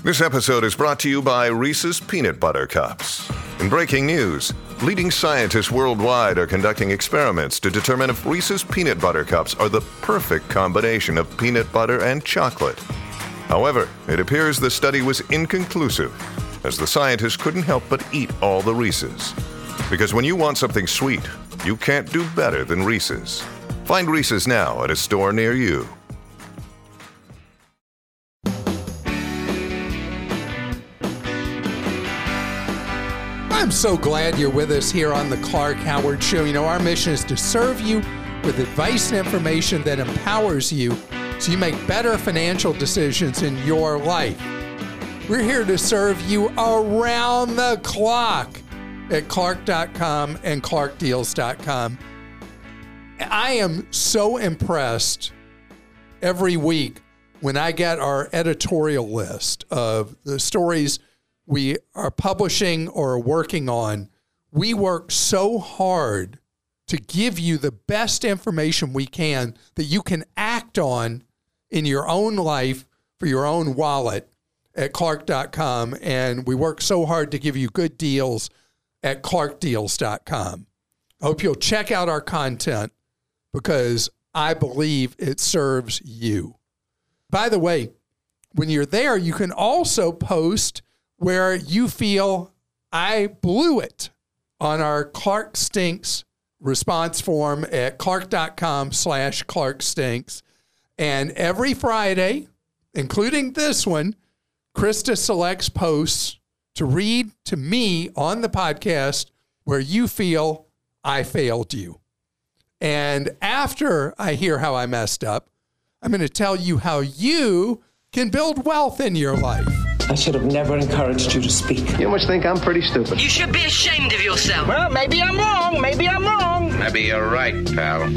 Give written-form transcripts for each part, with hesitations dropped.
This episode is brought to you by Reese's Peanut Butter Cups. In breaking news, leading scientists worldwide are conducting experiments to determine if Reese's Peanut Butter Cups are the perfect combination of peanut butter and chocolate. However, it appears the study was inconclusive, as the scientists couldn't help but eat all the Reese's. Because when you want something sweet, you can't do better than Reese's. Find Reese's now at a store near you. I'm so glad you're with us here on the Clark Howard Show. You know, our mission is to serve you with advice and information that empowers you so you make better financial decisions in your life. We're here to serve you around the clock at Clark.com and ClarkDeals.com. I am so impressed every week when I get our editorial list of the stories we are publishing or are working on. We work so hard to give you the best information we can that you can act on in your own life for your own wallet at Clark.com. And we work so hard to give you good deals at ClarkDeals.com. I hope you'll check out our content because I believe it serves you. By the way, when you're there, you can also post where you feel I blew it on our Clark Stinks response form at Clark.com/ClarkStinks. And every Friday, including this one, Krista selects posts to read to me on the podcast where you feel I failed you. And after I hear how I messed up, I'm going to tell you how you can build wealth in your life. I should have never encouraged you to speak. You must think I'm pretty stupid. You should be ashamed of yourself. Well, maybe I'm wrong. Maybe I'm wrong. Maybe you're right, pal.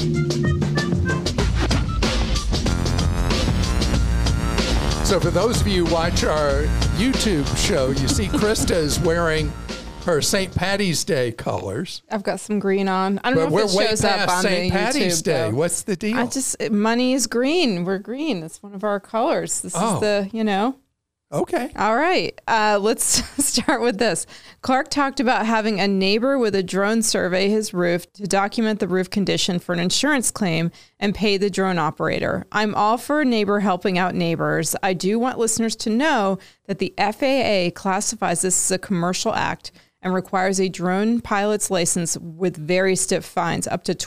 So for those of you who watch our YouTube show, you see Krista is wearing her St. Patty's Day colors. I've got some green on. I don't know if it shows up on St. the Patty's YouTube, Day. though. What's the deal? Money is green. We're green. It's one of our colors. This is the. Okay. All right. Let's start with this. Clark talked about having a neighbor with a drone survey his roof to document the roof condition for an insurance claim and pay the drone operator. I'm all for a neighbor helping out neighbors. I do want listeners to know that the FAA classifies this as a commercial act and requires a drone pilot's license with very stiff fines, up to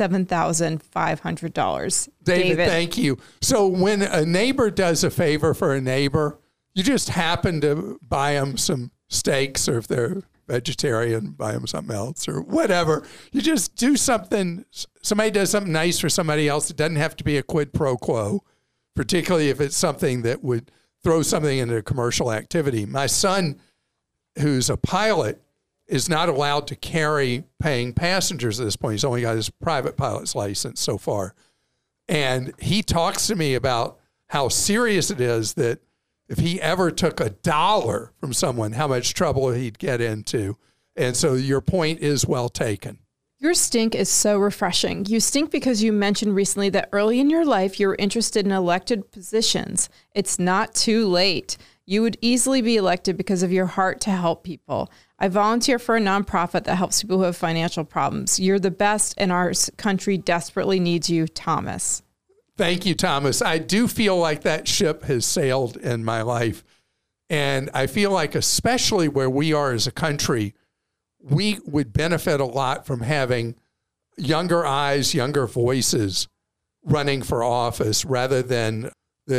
$27,500. David, thank you. So when a neighbor does a favor for a neighbor, you just happen to buy them some steaks, or if they're vegetarian, buy them something else or whatever. You just do something. Somebody does something nice for somebody else. It doesn't have to be a quid pro quo, particularly if it's something that would throw something into a commercial activity. My son, who's a pilot, is not allowed to carry paying passengers at this point. He's only got his private pilot's license so far. And he talks to me about how serious it is that if he ever took $1 from someone, how much trouble he'd get into. And so your point is well taken. Your stink is so refreshing. You stink because you mentioned recently that early in your life, you were interested in elected positions. It's not too late. You would easily be elected because of your heart to help people. I volunteer for a nonprofit that helps people who have financial problems. You're the best, and our country desperately needs you, Thomas. Thank you, Thomas. I do feel like that ship has sailed in my life. And I feel like, especially where we are as a country, we would benefit a lot from having younger eyes, younger voices running for office rather than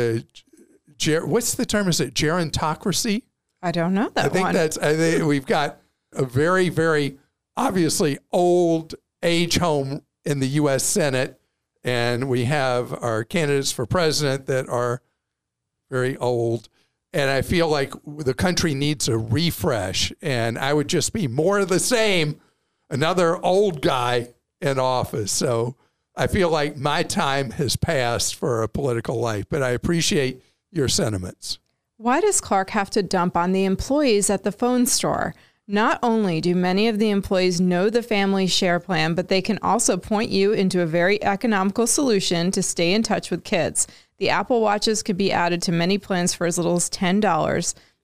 what's the term? Is it gerontocracy? I don't know that one. I think we've got a very, very obviously old age home in the U.S. Senate. And we have our candidates for president that are very old. And I feel like the country needs a refresh. And I would just be more of the same, another old guy in office. So I feel like my time has passed for a political life. But I appreciate your sentiments. Why does Clark have to dump on the employees at the phone store? Not only do many of the employees know the family share plan, but they can also point you into a very economical solution to stay in touch with kids. The Apple Watches could be added to many plans for as little as $10.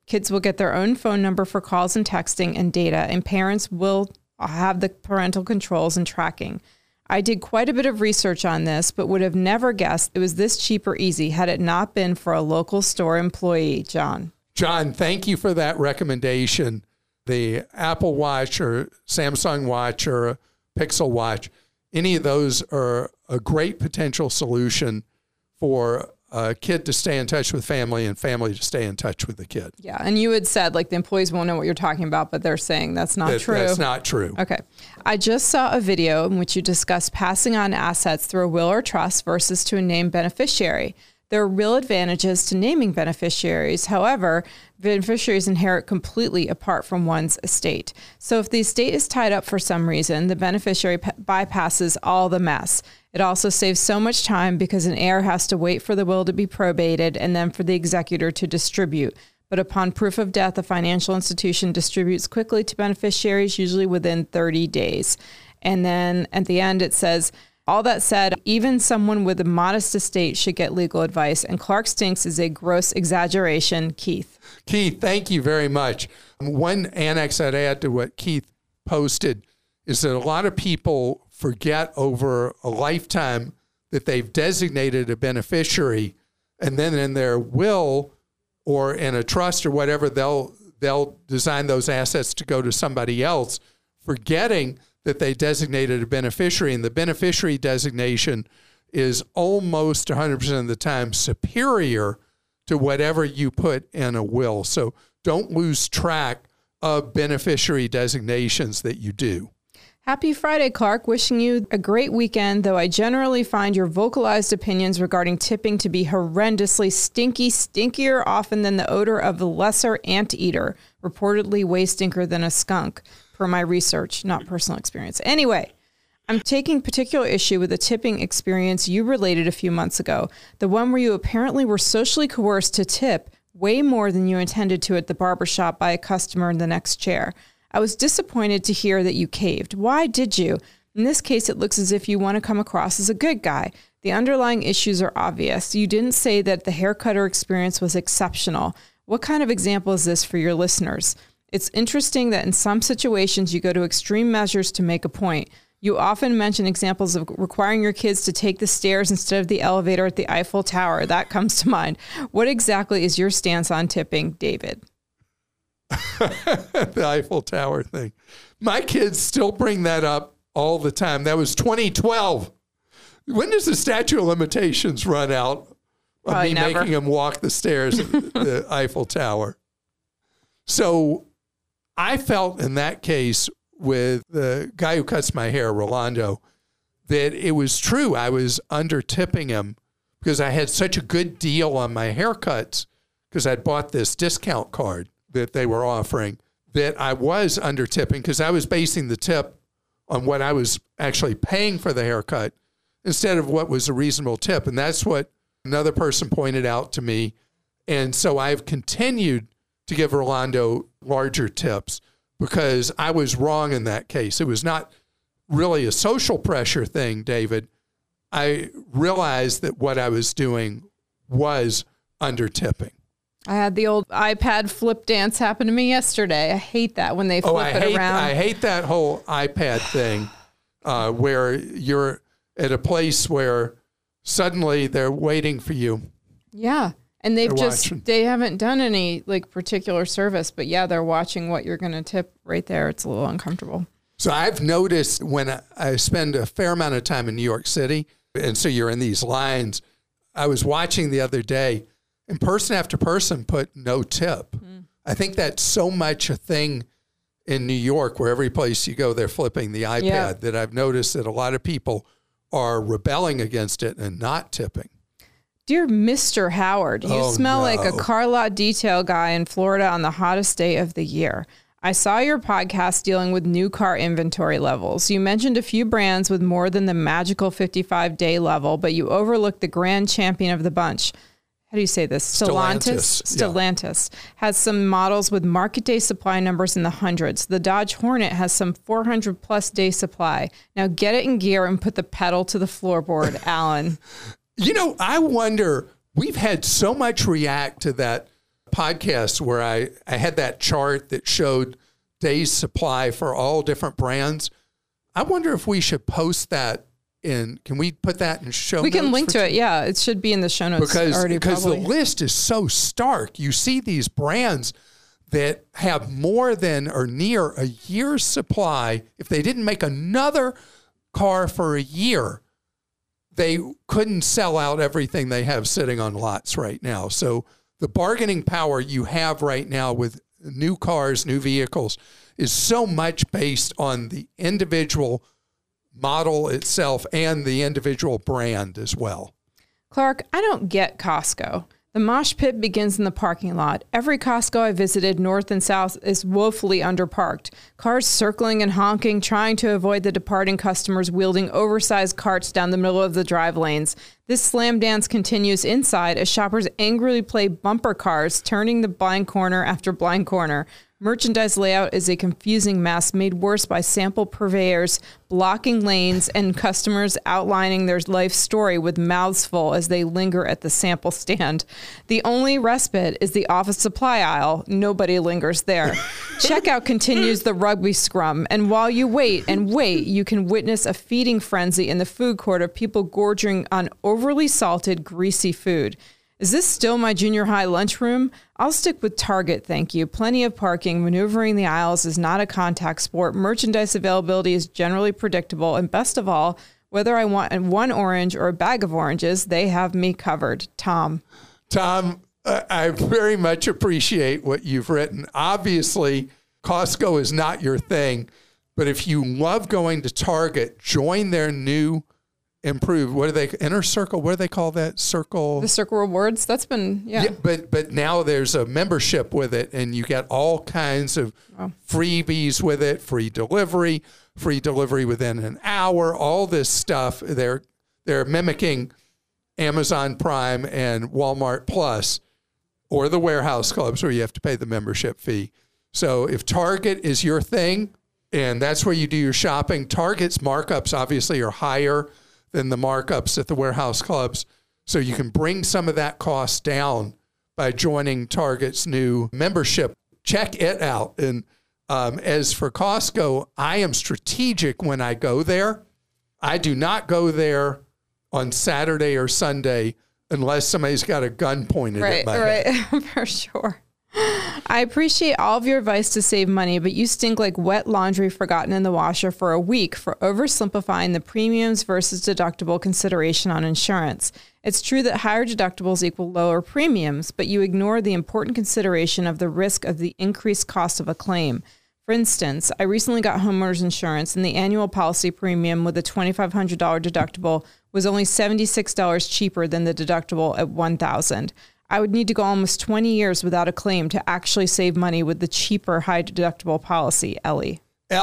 Kids will get their own phone number for calls and texting and data, and parents will have the parental controls and tracking. I did quite a bit of research on this, but would have never guessed it was this cheap or easy had it not been for a local store employee, John. John, thank you for that recommendation. The Apple Watch or Samsung Watch or a Pixel Watch, any of those are a great potential solution for a kid to stay in touch with family and family to stay in touch with the kid. Yeah, and you had said like the employees won't know what you're talking about, but they're saying that's not true. That's not true. Okay. I just saw a video in which you discussed passing on assets through a will or trust versus to a named beneficiary. There are real advantages to naming beneficiaries. However, beneficiaries inherit completely apart from one's estate. So if the estate is tied up for some reason, the beneficiary bypasses all the mess. It also saves so much time because an heir has to wait for the will to be probated and then for the executor to distribute. But upon proof of death, a financial institution distributes quickly to beneficiaries, usually within 30 days. And then at the end, it says, all that said, even someone with a modest estate should get legal advice, and Clark Stinks is a gross exaggeration. Keith. Keith, thank you very much. One annex I'd add to what Keith posted is that a lot of people forget over a lifetime that they've designated a beneficiary, and then in their will or in a trust or whatever, they'll design those assets to go to somebody else, forgetting that they designated a beneficiary, and the beneficiary designation is almost 100% of the time superior to whatever you put in a will. So don't lose track of beneficiary designations that you do. Happy Friday, Clark. Wishing you a great weekend, though I generally find your vocalized opinions regarding tipping to be horrendously stinkier often than the odor of a lesser anteater, reportedly way stinker than a skunk. Per my research, not personal experience. Anyway, I'm taking particular issue with a tipping experience you related a few months ago, the one where you apparently were socially coerced to tip way more than you intended to at the barbershop by a customer in the next chair. I was disappointed to hear that you caved. Why did you? In this case, it looks as if you want to come across as a good guy. The underlying issues are obvious. You didn't say that the haircutter experience was exceptional. What kind of example is this for your listeners? It's interesting that in some situations you go to extreme measures to make a point. You often mention examples of requiring your kids to take the stairs instead of the elevator at the Eiffel Tower. That comes to mind. What exactly is your stance on tipping, David? The Eiffel Tower thing. My kids still bring that up all the time. That was 2012. When does the statute of limitations run out of me making them walk the stairs at the Eiffel Tower? So I felt in that case with the guy who cuts my hair, Rolando, that it was true. I was under tipping him because I had such a good deal on my haircuts because I'd bought this discount card that they were offering, that I was under tipping because I was basing the tip on what I was actually paying for the haircut instead of what was a reasonable tip. And that's what another person pointed out to me. And so I've continued to give Rolando larger tips because I was wrong in that case. It was not really a social pressure thing, David. I realized that what I was doing was under tipping. I had the old iPad flip dance happen to me yesterday. I hate that when they flip it around. I hate that whole iPad thing where you're at a place where suddenly they're waiting for you. Yeah. And they haven't done any like particular service, but yeah, they're watching what you're going to tip right there. It's a little uncomfortable. So I've noticed when I spend a fair amount of time in New York City, and so you're in these lines, I was watching the other day, and person after person put no tip. I think that's so much a thing in New York where every place you go, they're flipping the iPad that I've noticed that a lot of people are rebelling against it and not tipping. Dear Mr. Howard, you smell like a car lot detail guy in Florida on the hottest day of the year. I saw your podcast dealing with new car inventory levels. You mentioned a few brands with more than the magical 55-day level, but you overlooked the grand champion of the bunch. How do you say this? Stellantis has some models with market day supply numbers in the hundreds. The Dodge Hornet has some 400 plus day supply. Now get it in gear and put the pedal to the floorboard, Alan. You know, I wonder, we've had so much react to that podcast where I had that chart that showed days supply for all different brands. I wonder if we should post that in. Can we put that in show notes? We can link to it. Yeah, it should be in the show notes already. Because the list is so stark. You see these brands that have more than or near a year's supply. If they didn't make another car for a year, they couldn't sell out everything they have sitting on lots right now. So the bargaining power you have right now with new cars, new vehicles, is so much based on the individual model itself and the individual brand as well. Clark, I don't get Costco. The mosh pit begins in the parking lot. Every Costco I visited, north and south, is woefully underparked. Cars circling and honking, trying to avoid the departing customers wielding oversized carts down the middle of the drive lanes. This slam dance continues inside as shoppers angrily play bumper cars, turning the blind corner after blind corner. Merchandise layout is a confusing mess made worse by sample purveyors blocking lanes and customers outlining their life story with mouths full as they linger at the sample stand. The only respite is the office supply aisle. Nobody lingers there. Checkout continues the rugby scrum, and while you wait and wait, you can witness a feeding frenzy in the food court of people gorging on overly salted, greasy food. Is this still my junior high lunchroom? I'll stick with Target, thank you. Plenty of parking. Maneuvering the aisles is not a contact sport. Merchandise availability is generally predictable. And best of all, whether I want one orange or a bag of oranges, they have me covered. Tom, I very much appreciate what you've written. Obviously, Costco is not your thing. But if you love going to Target, join their new improved, what do they, Inner Circle, what do they call that? Circle? The Circle Rewards, that's been, yeah. But now there's a membership with it, and you get all kinds of freebies with it, free delivery within an hour, all this stuff. They're mimicking Amazon Prime and Walmart Plus or the warehouse clubs where you have to pay the membership fee. So if Target is your thing, and that's where you do your shopping, Target's markups obviously are higher than the markups at the warehouse clubs. So you can bring some of that cost down by joining Target's new membership. Check it out. And as for Costco, I am strategic when I go there. I do not go there on Saturday or Sunday unless somebody's got a gun pointed at my head. Right, for sure. I appreciate all of your advice to save money, but you stink like wet laundry forgotten in the washer for a week for oversimplifying the premiums versus deductible consideration on insurance. It's true that higher deductibles equal lower premiums, but you ignore the important consideration of the risk of the increased cost of a claim. For instance, I recently got homeowners insurance, and the annual policy premium with a $2,500 deductible was only $76 cheaper than the deductible at $1,000. I would need to go almost 20 years without a claim to actually save money with the cheaper high deductible policy. Ellie,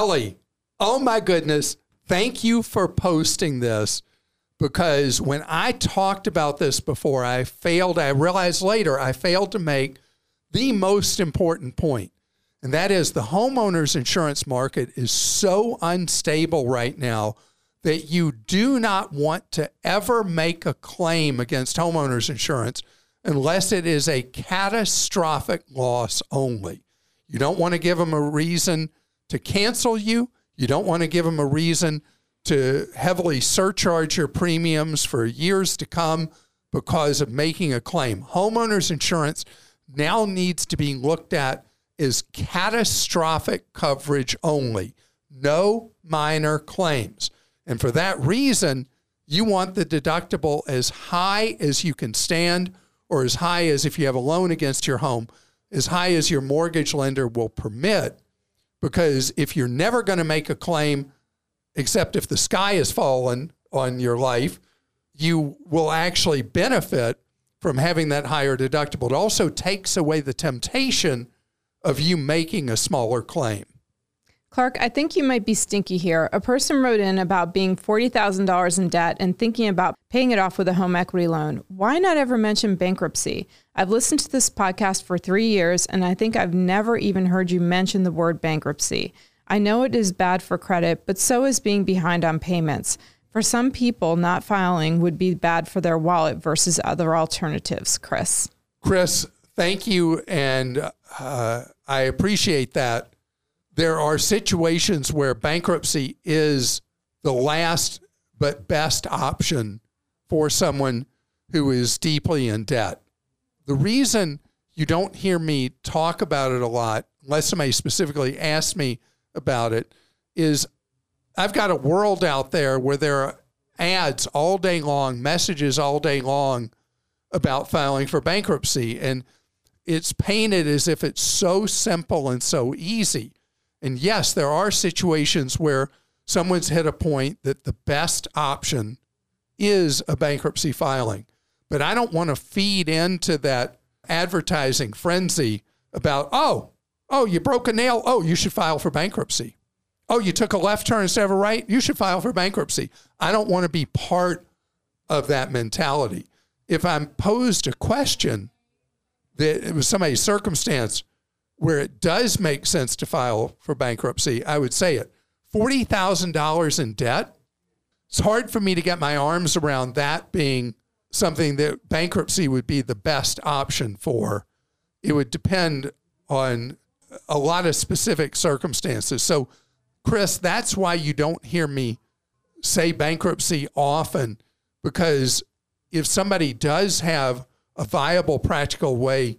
oh my goodness. Thank you for posting this, because when I talked about this before, I realized later I failed to make the most important point. And that is the homeowners insurance market is so unstable right now that you do not want to ever make a claim against homeowners insurance unless it is a catastrophic loss only. You don't want to give them a reason to cancel you. You don't want to give them a reason to heavily surcharge your premiums for years to come because of making a claim. Homeowners insurance now needs to be looked at as catastrophic coverage only. No minor claims. And for that reason, you want the deductible as high as you can stand, or as high as, if you have a loan against your home, as high as your mortgage lender will permit. Because if you're never going to make a claim, except if the sky has fallen on your life, you will actually benefit from having that higher deductible. It also takes away the temptation of you making a smaller claim. Clark, I think you might be stinky here. A person wrote in about being $40,000 in debt and thinking about paying it off with a home equity loan. Why not ever mention bankruptcy? I've listened to this podcast for 3 years, and I think I've never even heard you mention the word bankruptcy. I know it is bad for credit, but so is being behind on payments. For some people, not filing would be bad for their wallet versus other alternatives. Chris, Thank you, and I appreciate that. There are situations where bankruptcy is the last but best option for someone who is deeply in debt. The reason you don't hear me talk about it a lot, unless somebody specifically asks me about it, is I've got a world out there where there are ads all day long, messages all day long about filing for bankruptcy. And it's painted as if it's so simple and so easy. And yes, there are situations where someone's hit a point that the best option is a bankruptcy filing. But I don't want to feed into that advertising frenzy about, oh, you broke a nail. Oh, you should file for bankruptcy. Oh, you took a left turn instead of a right. You should file for bankruptcy. I don't want to be part of that mentality. If I'm posed a question that it was somebody's circumstance where it does make sense to file for bankruptcy, I would say it. $40,000 in debt, it's hard for me to get my arms around that being something that bankruptcy would be the best option for. It would depend on a lot of specific circumstances. So, Chris, that's why you don't hear me say bankruptcy often, because if somebody does have a viable, practical way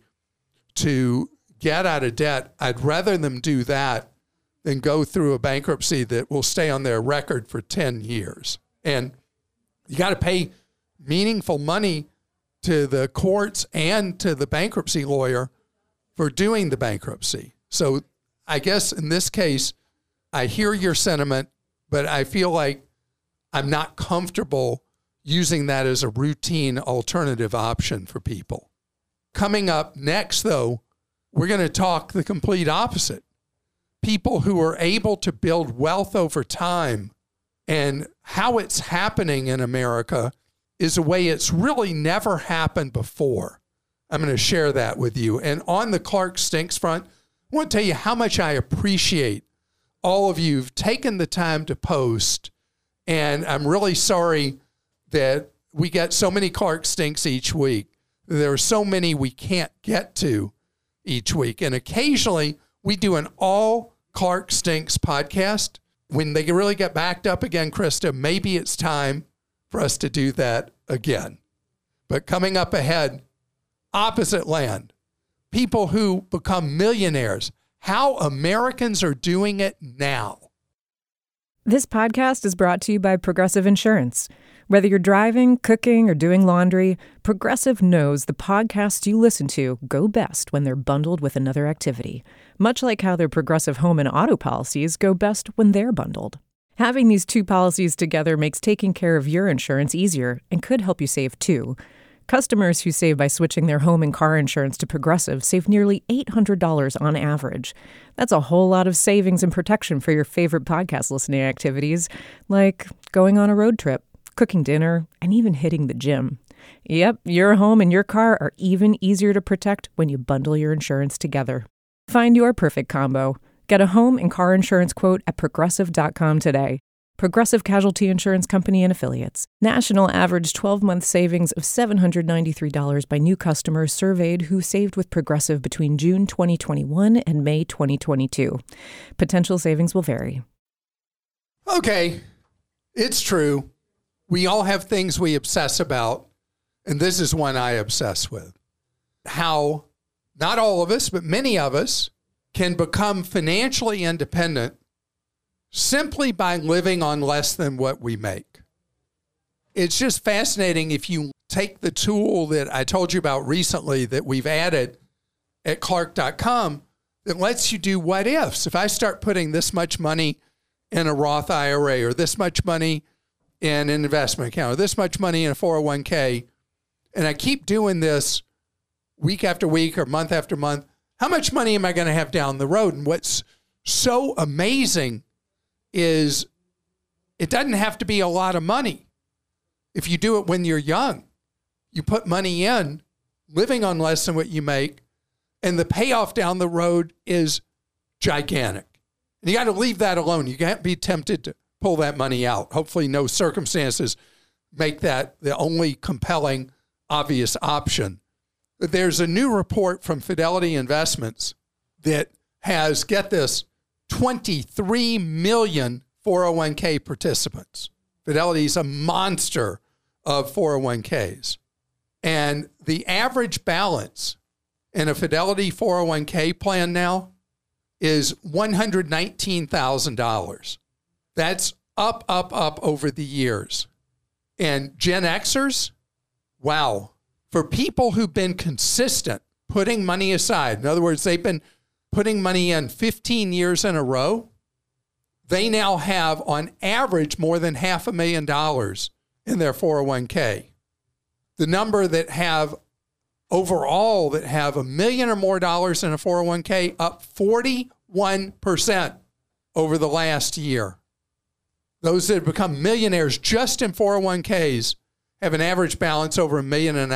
to get out of debt, I'd rather them do that than go through a bankruptcy that will stay on their record for 10 years. And you got to pay meaningful money to the courts and to the bankruptcy lawyer for doing the bankruptcy. So I guess in this case, I hear your sentiment, but I feel like I'm not comfortable using that as a routine alternative option for people. Coming up next, though, we're going to talk the complete opposite. People who are able to build wealth over time, and how it's happening in America is a way it's really never happened before. I'm going to share that with you. And on the Clark Stinks front, I want to tell you how much I appreciate all of you who've taken the time to post. And I'm really sorry that we get so many Clark Stinks each week. There are so many we can't get to each week. And occasionally we do an all Clark Stinks podcast. When they really get backed up again, Krista, maybe it's time for us to do that again. But coming up ahead, opposite land, people who become millionaires, how Americans are doing it now. This podcast is brought to you by Progressive Insurance. Whether you're driving, cooking, or doing laundry, Progressive knows the podcasts you listen to go best when they're bundled with another activity, much like how their Progressive home and auto policies go best when they're bundled. Having these two policies together makes taking care of your insurance easier and could help you save too. Customers who save by switching their home and car insurance to Progressive save nearly $800 on average. That's a whole lot of savings and protection for your favorite podcast listening activities, like going on a road trip, cooking dinner, and even hitting the gym. Yep, your home and your car are even easier to protect when you bundle your insurance together. Find your perfect combo. Get a home and car insurance quote at Progressive.com today. Progressive Casualty Insurance Company and Affiliates. National average 12-month savings of $793 by new customers surveyed who saved with Progressive between June 2021 and May 2022. Potential savings will vary. Okay, it's true. We all have things we obsess about, and this is one I obsess with. How not all of us, but many of us can become financially independent simply by living on less than what we make. It's just fascinating if you take the tool that I told you about recently that we've added at Clark.com that lets you do what ifs. If I start putting this much money in a Roth IRA or this much money in an investment account or this much money in a 401k, and I keep doing this week after week or month after month, how much money am I going to have down the road? And what's so amazing is it doesn't have to be a lot of money. If you do it when you're young, you put money in, living on less than what you make, and the payoff down the road is gigantic. And you got to leave that alone. You can't be tempted to pull that money out. Hopefully no circumstances make that the only compelling, obvious option. There's a new report from Fidelity Investments that has, get this, 23 million 401k participants. Fidelity's a monster of 401ks. And the average balance in a Fidelity 401k plan now is $119,000. That's up over the years. And Gen Xers, wow. For people who've been consistent, putting money aside, in other words, they've been putting money in 15 years in a row, they now have, on average, more than $500,000 in their 401k. The number that have overall that have $1 million or more dollars in a 401k up 41% over the last year. Those that have become millionaires just in 401ks have an average balance over $1.5 million.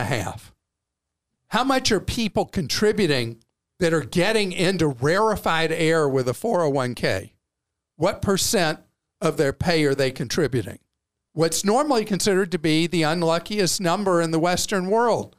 How much are people contributing that are getting into rarefied air with a 401k? What percent of their pay are they contributing? What's normally considered to be the unluckiest number in the Western world,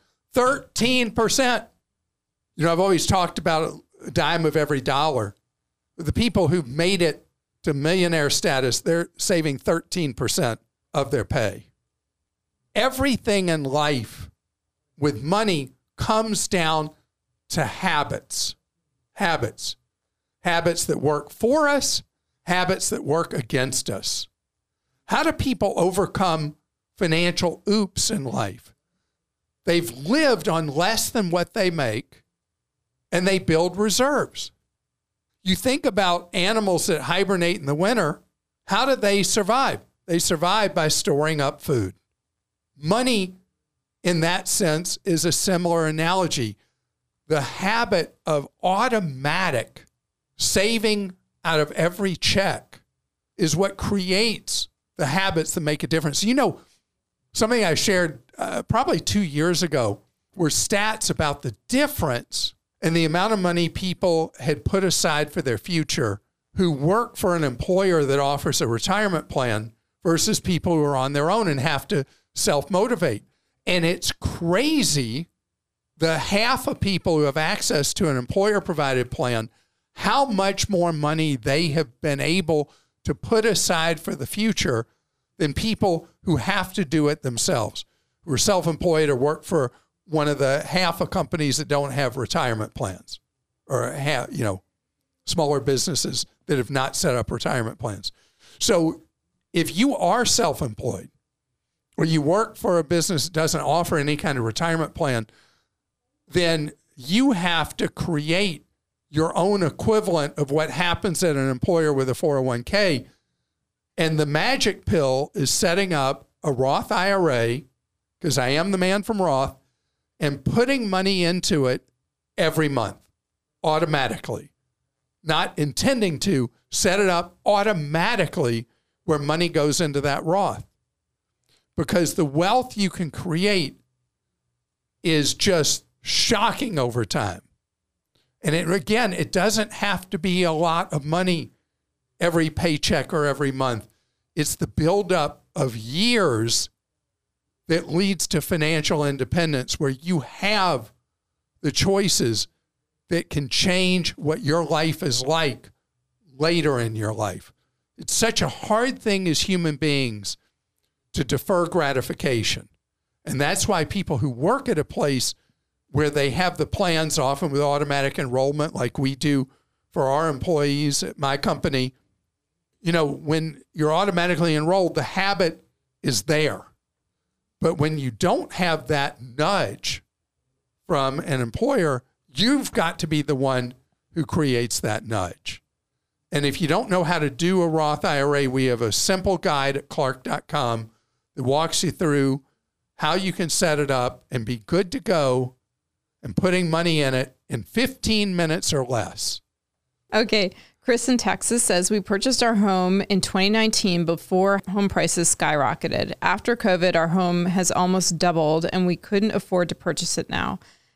13%. You know, I've always talked about a dime of every dollar. The people who've made it to millionaire status, they're saving 13% of their pay. Everything in life with money comes down to habits. Habits that work for us, habits that work against us. How do people overcome financial oops in life? They've lived on less than what they make, and they build reserves. You think about animals that hibernate in the winter. How do they survive? They survive by storing up food. Money, in that sense, is a similar analogy. The habit of automatic saving out of every check is what creates the habits that make a difference. You know, something I shared probably 2 years ago were stats about the difference in the amount of money people had put aside for their future who work for an employer that offers a retirement plan versus people who are on their own and have to self-motivate. And it's crazy, the half of people who have access to an employer-provided plan, how much more money they have been able to put aside for the future than people who have to do it themselves, who are self-employed or work for one of the half of companies that don't have retirement plans or have, you know, smaller businesses that have not set up retirement plans. So if you are self-employed or you work for a business that doesn't offer any kind of retirement plan, then you have to create your own equivalent of what happens at an employer with a 401k. And the magic pill is setting up a Roth IRA, because I am the man from Roth, and putting money into it every month automatically. Not intending to, set it up automatically where money goes into that Roth. Because the wealth you can create is just shocking over time. And it doesn't have to be a lot of money every paycheck or every month. It's the buildup of years that leads to financial independence, where you have the choices that can change what your life is like later in your life. It's such a hard thing as human beings to defer gratification. And that's why people who work at a place where they have the plans, often with automatic enrollment like we do for our employees at my company, you know, when you're automatically enrolled, the habit is there. But when you don't have that nudge from an employer, you've got to be the one who creates that nudge. And if you don't know how to do a Roth IRA, we have a simple guide at Clark.com that walks you through how you can set it up and be good to go and putting money in it in 15 minutes or less. Okay. Chris in Texas says, we purchased our home in 2019 before home prices skyrocketed. After COVID, our home has almost doubled and we couldn't afford to purchase it now.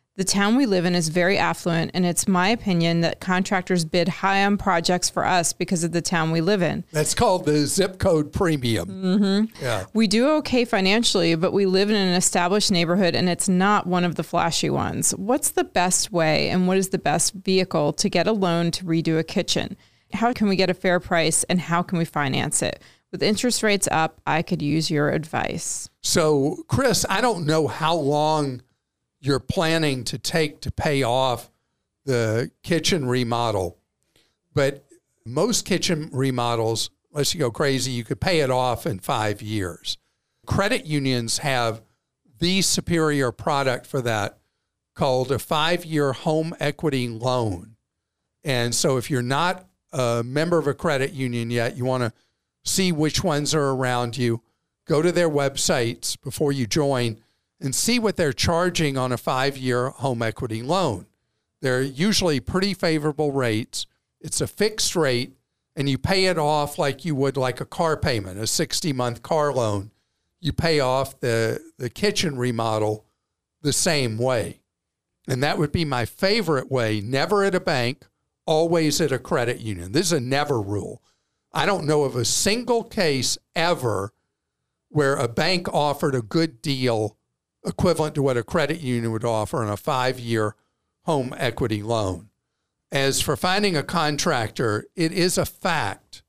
The town we live in is very affluent, and it's my opinion that contractors bid high on projects for us because of the town we live in. That's called the zip code premium. Mm-hmm. Yeah. We do okay financially, but we live in an established neighborhood, and it's not one of the flashy ones. What's the best way, and what is the best vehicle to get a loan to redo a kitchen? How can we get a fair price, and how can we finance it? With interest rates up, I could use your advice. So, Chris, I don't know how long you're planning to take to pay off the kitchen remodel, but most kitchen remodels, unless you go crazy, you could pay it off in 5 years. Credit unions have the superior product for that called a 5-year home equity loan. And so if you're not a member of a credit union yet, you want to see which ones are around you, go to their websites before you join and see what they're charging on a 5-year home equity loan. They're usually pretty favorable rates. It's a fixed rate, and you pay it off like you would like a car payment, a 60-month car loan. You pay off the kitchen remodel the same way. And that would be my favorite way, never at a bank, always at a credit union. This is a never rule. I don't know of a single case ever where a bank offered a good deal equivalent to what a credit union would offer on a 5-year home equity loan. As for finding a contractor, it is a fact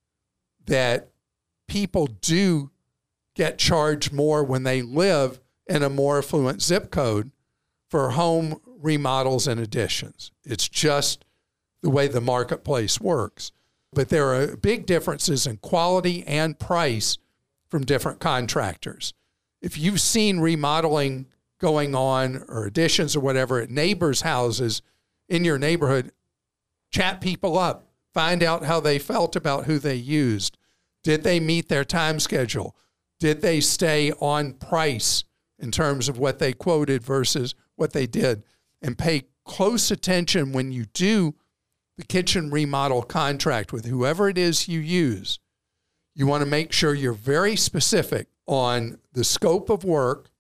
that people do get charged more when they live in a more affluent zip code for home remodels and additions. It's just the way the marketplace works. But there are big differences in quality and price from different contractors. If you've seen remodeling going on or additions or whatever at neighbors' houses in your neighborhood, chat people up, find out how they felt about who they used. Did they meet their time schedule? Did they stay on price in terms of what they quoted versus what they did? And pay close attention when you do the kitchen remodel contract with whoever it is you use. You want to make sure you're very specific on the scope of work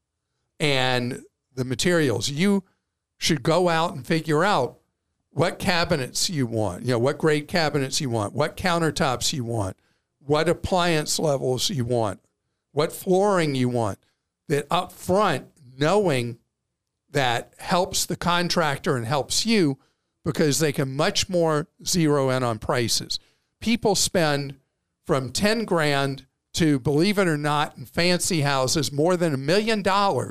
and the materials. You should go out and figure out what cabinets you want, what grade cabinets you want, what countertops you want, what appliance levels you want, what flooring you want. That up front, knowing that helps the contractor and helps you because they can much more zero in on prices. People spend from $10,000 to, believe it or not, in fancy houses, more than $1 million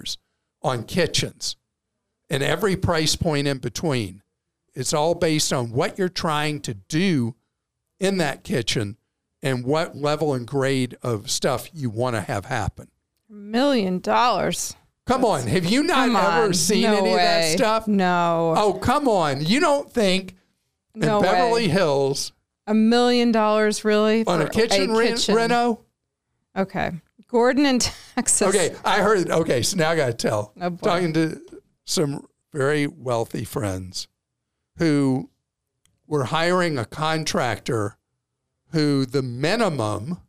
on kitchens and every price point in between. It's all based on what you're trying to do in that kitchen and what level and grade of stuff you want to have happen. $1 million. Come on. Have you not ever seen any of that stuff? No. Oh, come on. You don't think in Beverly Hills $1 million, really? On a kitchen reno? Okay. Gordon in Texas. Okay, I heard. Okay, so now I got to tell. Oh, boy. Talking to some very wealthy friends who were hiring a contractor who the minimum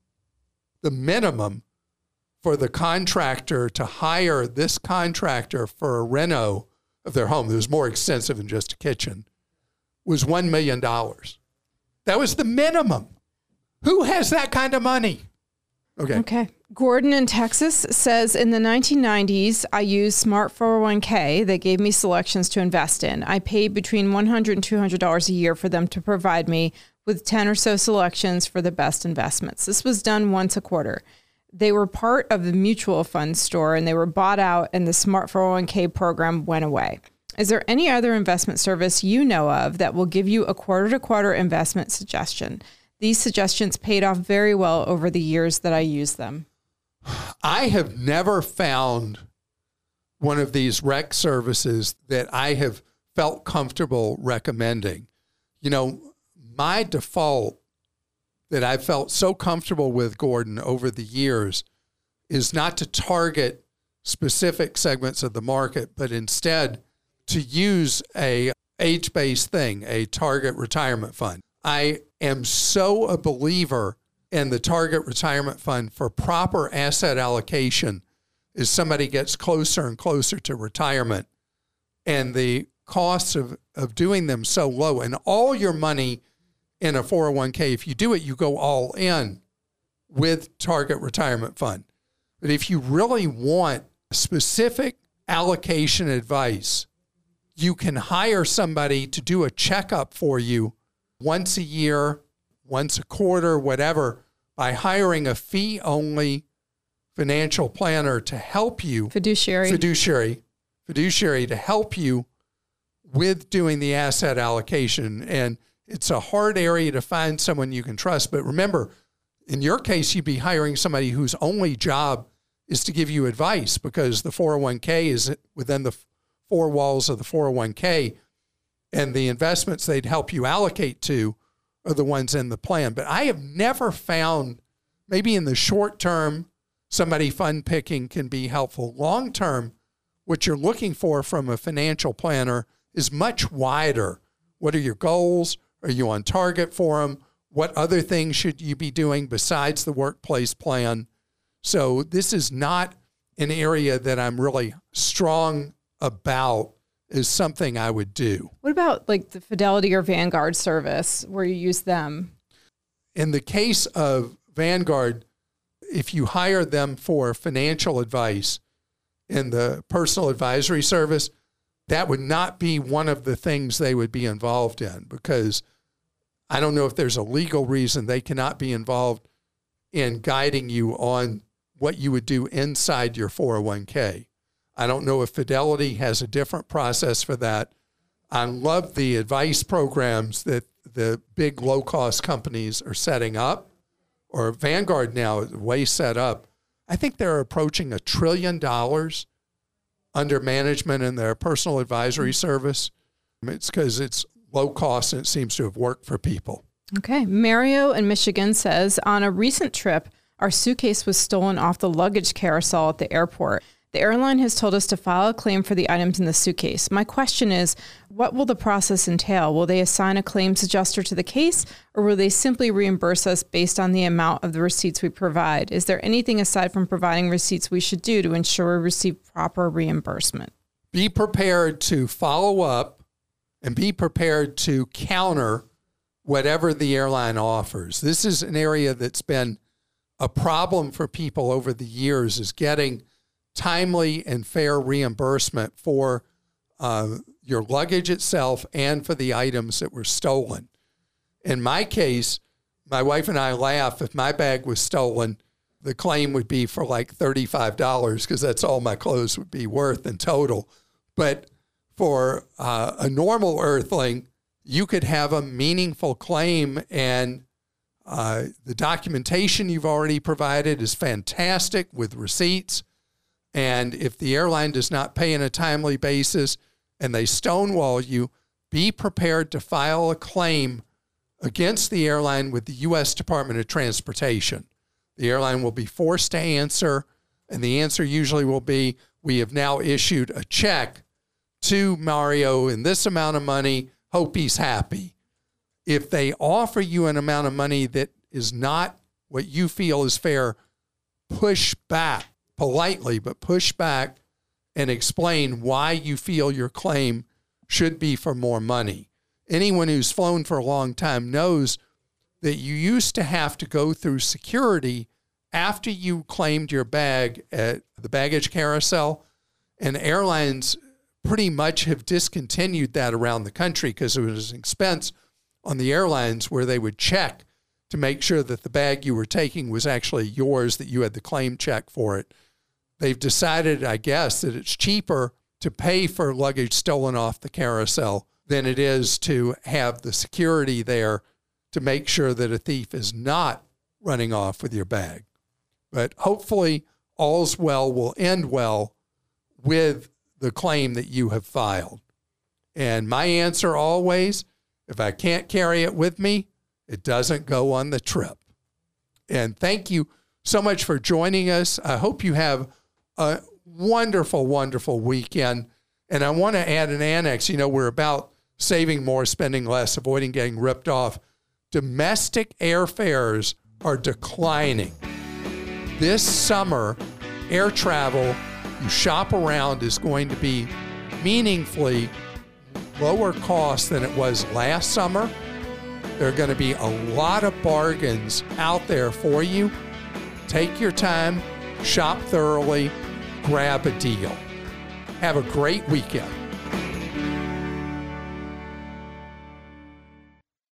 for the contractor to hire this contractor for a reno of their home that was more extensive than just a kitchen was $1 million. That was the minimum. Who has that kind of money? Okay. Gordon in Texas says, in the 1990s, I used Smart 401k. They gave me selections to invest in. I paid between $100 and $200 a year for them to provide me with 10 or so selections for the best investments. This was done once a quarter. They were part of the mutual fund store, and they were bought out, and the Smart 401k program went away. Is there any other investment service you know of that will give you a quarter-to-quarter investment suggestion? These suggestions paid off very well over the years that I used them. I have never found one of these rec services that I have felt comfortable recommending. My default that I've felt so comfortable with, Gordon, over the years is not to target specific segments of the market, but instead to use a age-based thing, a target retirement fund. I am so a believer in the target retirement fund for proper asset allocation as somebody gets closer and closer to retirement. and the costs of doing them so low, and all your money in a 401k, if you do it, you go all in with Target Retirement Fund. But if you really want specific allocation advice, you can hire somebody to do a checkup for you once a year, once a quarter, whatever, by hiring a fee-only financial planner to help you. Fiduciary to help you with doing the asset allocation. And it's a hard area to find someone you can trust. But remember, in your case, you'd be hiring somebody whose only job is to give you advice, because the 401k is within the four walls of the 401k, and the investments they'd help you allocate to are the ones in the plan. But I have never found, maybe in the short term, somebody fund picking can be helpful. Long term, what you're looking for from a financial planner is much wider. What are your goals? Are you on target for them? What other things should you be doing besides the workplace plan? So this is not an area that I'm really strong about as something I would do. What about like the Fidelity or Vanguard service where you use them? In the case of Vanguard, if you hire them for financial advice in the personal advisory service, that would not be one of the things they would be involved in, because I don't know if there's a legal reason they cannot be involved in guiding you on what you would do inside your 401k. I don't know if Fidelity has a different process for that. I love the advice programs that the big low-cost companies are setting up, or Vanguard now is way set up. I think they're approaching $1 trillion under management in their personal advisory service. It's because it's low cost and it seems to have worked for people. Okay. Mario in Michigan says, on a recent trip, our suitcase was stolen off the luggage carousel at the airport. The airline has told us to file a claim for the items in the suitcase. My question is, what will the process entail? Will they assign a claims adjuster to the case, or will they simply reimburse us based on the amount of the receipts we provide? Is there anything aside from providing receipts we should do to ensure we receive proper reimbursement? Be prepared to follow up and be prepared to counter whatever the airline offers. This is an area that's been a problem for people over the years, is getting timely and fair reimbursement for your luggage itself and for the items that were stolen. In my case, my wife and I laugh. If my bag was stolen, the claim would be for like $35 because that's all my clothes would be worth in total. But for a normal earthling, you could have a meaningful claim, and the documentation you've already provided is fantastic with receipts. And if the airline does not pay on a timely basis and they stonewall you, be prepared to file a claim against the airline with the U.S. Department of Transportation. The airline will be forced to answer, and the answer usually will be, we have now issued a check to Mario in this amount of money, hope he's happy. If they offer you an amount of money that is not what you feel is fair, push back. Politely, but push back and explain why you feel your claim should be for more money. Anyone who's flown for a long time knows that you used to have to go through security after you claimed your bag at the baggage carousel, and airlines pretty much have discontinued that around the country because it was an expense on the airlines where they would check to make sure that the bag you were taking was actually yours, that you had the claim check for it. They've decided, I guess, that it's cheaper to pay for luggage stolen off the carousel than it is to have the security there to make sure that a thief is not running off with your bag. But hopefully, all's well will end well with the claim that you have filed. And my answer always, if I can't carry it with me, it doesn't go on the trip. And thank you so much for joining us. I hope you have a wonderful, wonderful weekend. And I want to add an annex. You know, we're about saving more, spending less, avoiding getting ripped off. Domestic airfares are declining. This summer, air travel, you shop around, is going to be meaningfully lower cost than it was last summer. There are going to be a lot of bargains out there for you. Take your time, shop thoroughly, grab a deal. Have a great weekend.